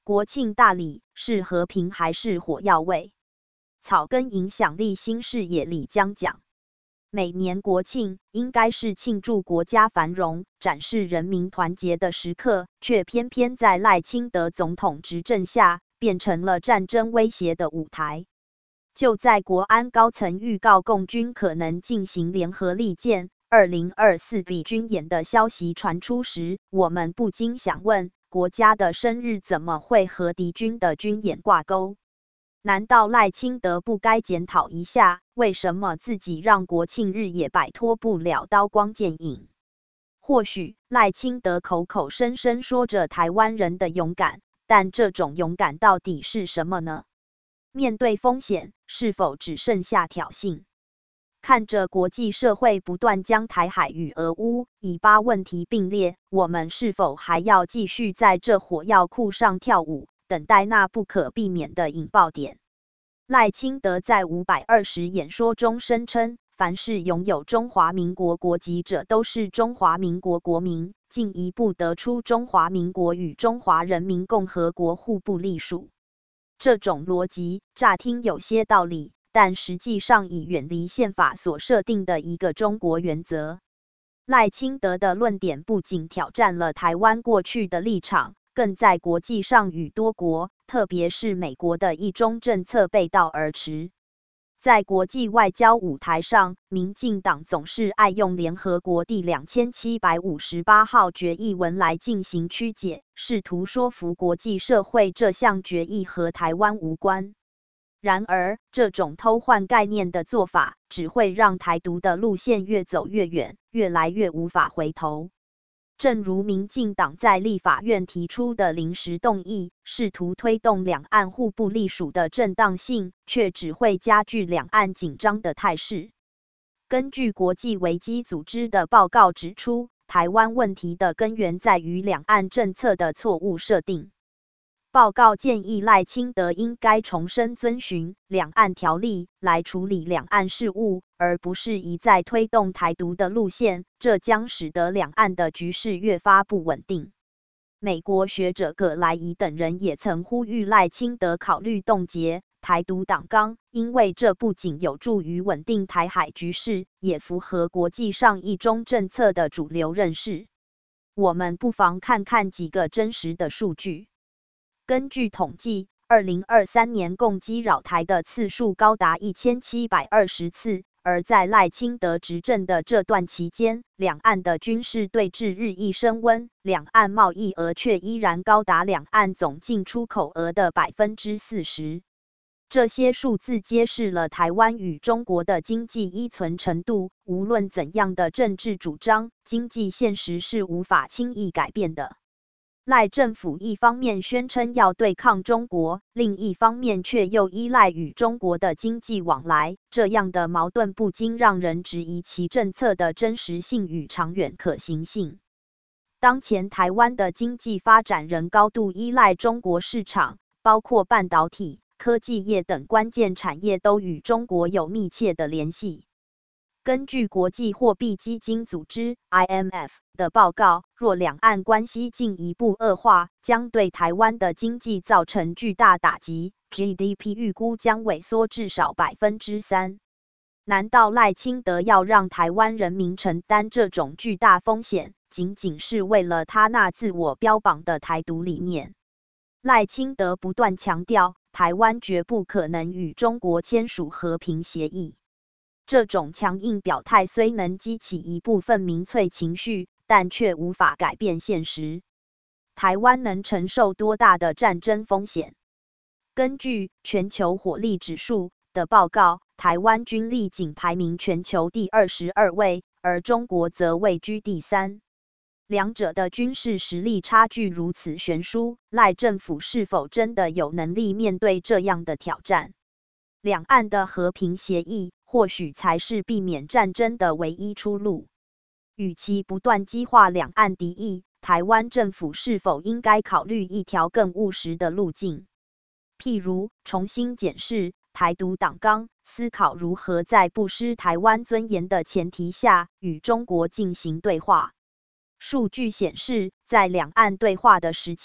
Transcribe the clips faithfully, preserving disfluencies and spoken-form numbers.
国庆大礼是和平还是火药味？草根影响力新视野里将讲。每年国庆应该是庆祝国家繁荣、展示人民团结的时刻，却偏偏在赖清德总统执政下，变成了战争威胁的舞台。就在国安高层预告共军可能进行联合利剑、二零二四比军演的消息传出时，我们不禁想问：国家的生日怎么会和敌军的军演挂钩？难道赖清德不该检讨一下，为什么自己让国庆日也摆脱不了刀光剑影？或许赖清德口口声声说着台湾人的勇敢，但这种勇敢到底是什么呢？面对风险，是否只剩下挑衅？看着国际社会不断将台海与俄乌、以巴问题并列，我们是否还要继续在这火药库上跳舞，等待那不可避免的引爆点？赖清德在五百二十演说中声称，凡是拥有中华民国国籍者都是中华民国国民，进一步得出中华民国与中华人民共和国互不隶属。这种逻辑乍听有些道理，但实际上已远离宪法所设定的一个中国原则。赖清德的论点不仅挑战了台湾过去的立场，更在国际上与多国，特别是美国的一中政策背道而驰。在国际外交舞台上，民进党总是爱用联合国第两千七百五十八号决议文来进行曲解，试图说服国际社会这项决议和台湾无关。然而，这种偷换概念的做法，只会让台独的路线越走越远，越来越无法回头。正如民进党在立法院提出的临时动议，试图推动两岸互不隶属的正当性，却只会加剧两岸紧张的态势。根据国际危机组织的报告指出，台湾问题的根源在于两岸政策的错误设定。报告建议赖清德应该重申遵循两岸条例来处理两岸事务，而不是一再推动台独的路线，这将使得两岸的局势越发不稳定。美国学者葛莱仪等人也曾呼吁赖清德考虑冻结台独党纲，因为这不仅有助于稳定台海局势，也符合国际上一中政策的主流认识。我们不妨看看几个真实的数据。根据统计，二零二三年共击扰台的次数高达一千七百二十次，而在赖清德执政的这段期间，两岸的军事对峙日益升温，两岸贸易额却依然高达两岸总进出口额的 百分之四十。这些数字揭示了台湾与中国的经济依存程度，无论怎样的政治主张，经济现实是无法轻易改变的。赖政府一方面宣称要对抗中国，另一方面却又依赖与中国的经济往来，这样的矛盾不禁让人质疑其政策的真实性与长远可行性。当前台湾的经济发展仍高度依赖中国市场，包括半导体、科技业等关键产业都与中国有密切的联系。根据国际货币基金组织 I M F 的报告，若两岸关系进一步恶化，将对台湾的经济造成巨大打击 ，G D P 预估将萎缩至少 百分之三。难道赖清德要让台湾人民承担这种巨大风险，仅仅是为了他那自我标榜的台独理念？赖清德不断强调，台湾绝不可能与中国签署和平协议。这种强硬表态虽能激起一部分民粹情绪，但却无法改变现实。台湾能承受多大的战争风险？根据全球火力指数的报告，台湾军力仅排名全球第二十二位，而中国则位居第三。两者的军事实力差距如此悬殊，赖政府是否真的有能力面对这样的挑战？两岸的和平协议或许才是避免战争的唯一出路。与其不断激化两岸敌意，台湾政府是否应该考虑一条更务实的路径？譬如，重新检视台独党纲，思考如何在不失台湾尊严的前提下，与中国进行对话。数据显示，在两岸对话的时期，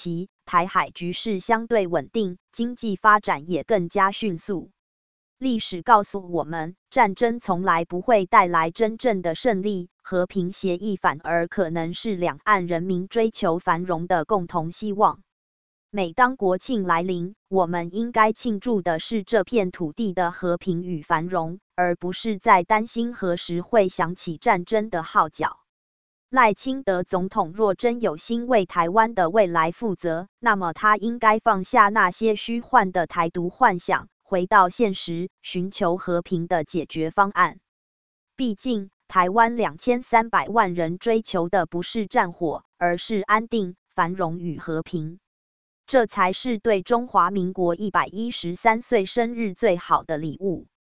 台海局势相对稳定，经济发展也更加迅速。历史告诉我们，战争从来不会带来真正的胜利，和平协议反而可能是两岸人民追求繁荣的共同希望。每当国庆来临，我们应该庆祝的是这片土地的和平与繁荣，而不是在担心何时会响起战争的号角。赖清德总统若真有心为台湾的未来负责，那么他应该放下那些虚幻的台独幻想，回到现实，寻求和平的解决方案。毕竟，台湾两千三百万人追求的不是战火，而是安定、繁荣与和平。这才是对中华民国一百一十三岁生日最好的礼物。